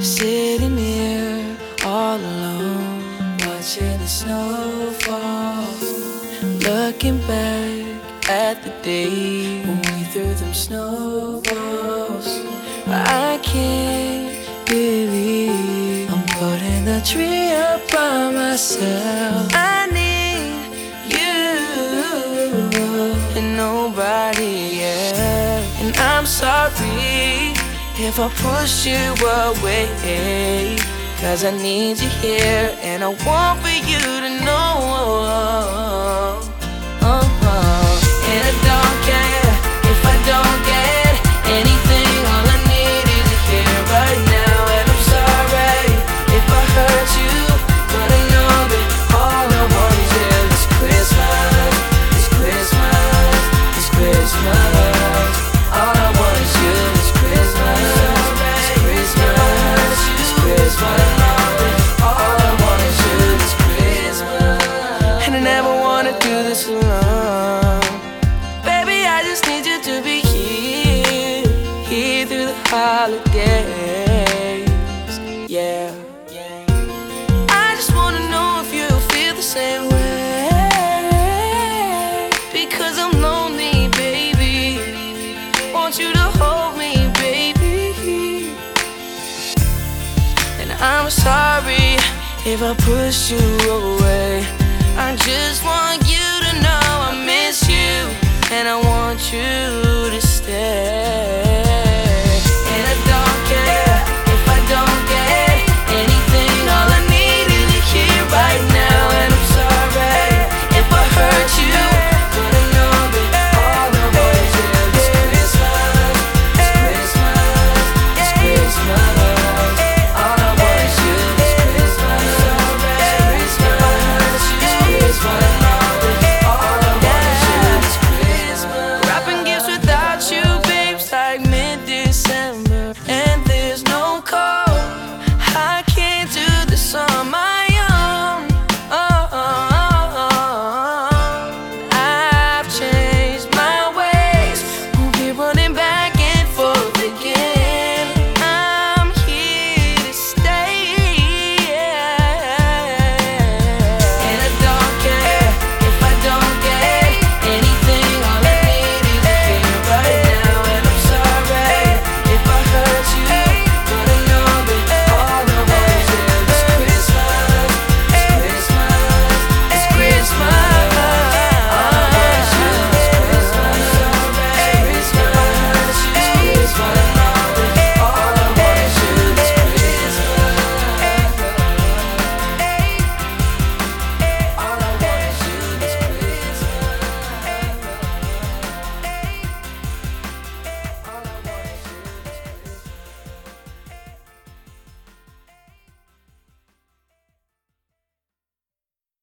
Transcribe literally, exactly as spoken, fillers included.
sitting here all alone, watching the snow fall, looking back at the day when we threw them snowballs. I can't believe I'm putting the tree up by myself. I need you and nobody else. And I'm sorry if I push you away, 'cause I need you here and I want for you to know. And I don't care if I don't get anything. All I need is you here right now. And I'm sorry if I hurt you, but I know that all I want is you. This Christmas, this Christmas, this Christmas. All I want is you. This Christmas, this Christmas, this Christmas. All I want is you. This Christmas. And I never wanna do this alone. Baby, I just need you to be here, here through the holidays. Yeah. I just wanna know if you feel the same way, because I'm lonely, baby. Want you to hold me, baby. And I'm sorry if I push you away. I just want you to know I miss you and I want you.